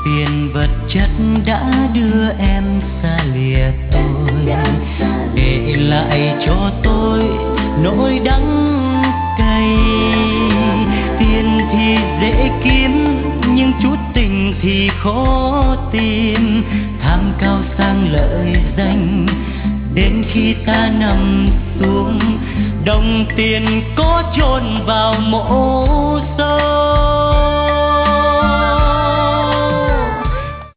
Tiền vật chất đã đưa em xa lìa tôi, để lại cho tôi nỗi đắng cay. Tiền thì dễ kiếm, nhưng chút tình thì khó tìm. Tham cao sang lợi danh, đến khi ta nằm xuống, đồng tiền có chôn vào mộ sâu.